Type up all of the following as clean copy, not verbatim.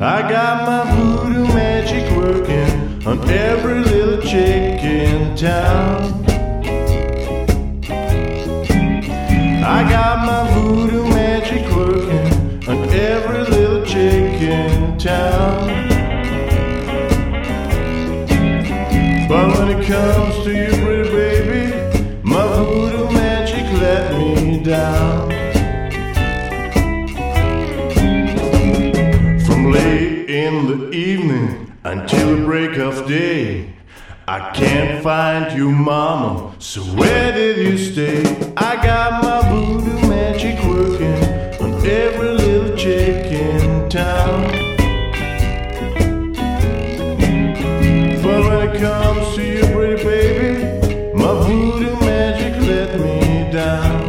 I got my voodoo magic working on every little chick in town. I got my voodoo magic working on every little chick in town. But when it comes to you, pretty baby, my voodoo magic let me down. From late in the evening until the break of day, I can't find you, mama, so where did you stay? I got my voodoo magic working on every little chick in town. But when it comes to you, pretty baby, my voodoo magic let me down.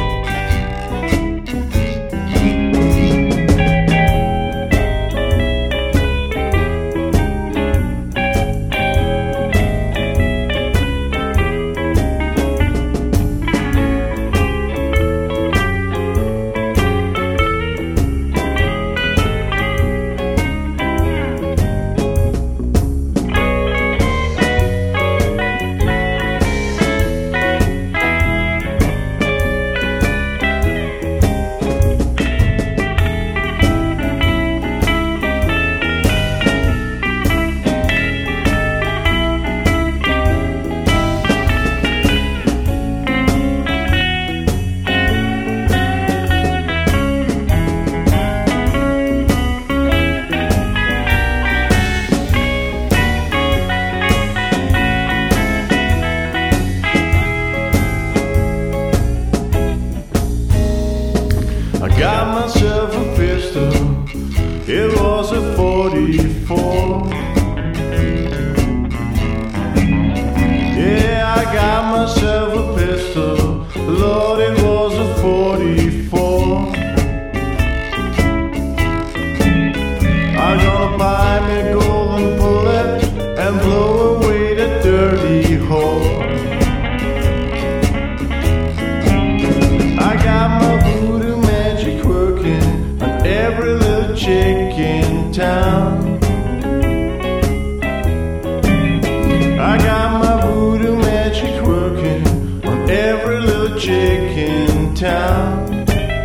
I got myself a pistol, it was a 44. Yeah, I got myself a pistol, Lord, it was a 44. I'm gonna buy me a golden bullet and blow away the dirty hole. I got my voodoo magic working on every little chick in town. I got my voodoo magic working on every little chick in town.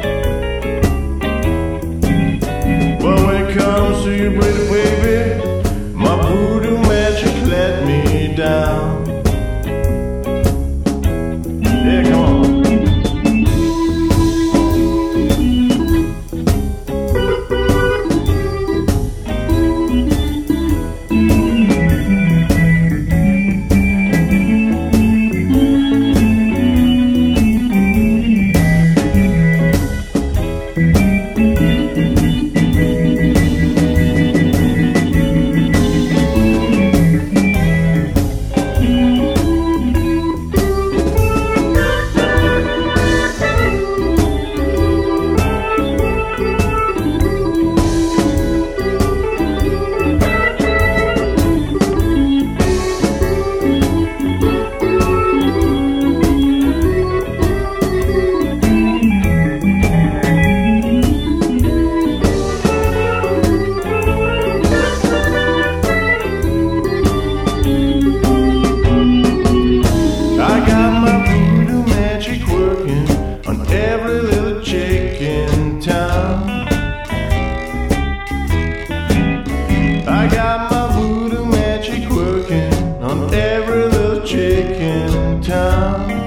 But when it comes to you, pretty baby, my voodoo magic let me down. Yeah, come on. Every little chick in town. I got my voodoo magic working on every little chick in town.